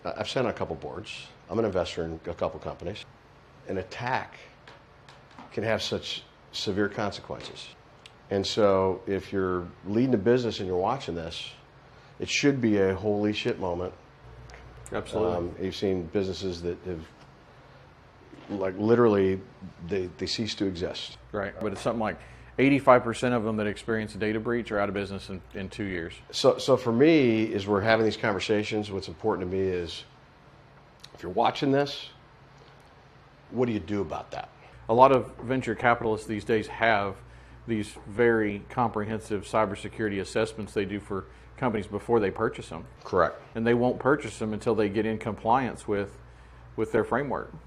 I've sat on a couple boards. I'm an investor in a couple companies. An attack can have such severe consequences. And so if you're leading a business and you're watching this, it should be a holy shit moment. Absolutely. You've seen businesses that have, like, literally, they cease to exist. Right, but it's something like 85% of them that experience a data breach are out of business in 2 years. So for me, as we're having these conversations, what's important to me is, if you're watching this, what do you do about that? A lot of venture capitalists these days have these very comprehensive cybersecurity assessments they do for companies before they purchase them. Correct. And they won't purchase them until they get in compliance with their framework.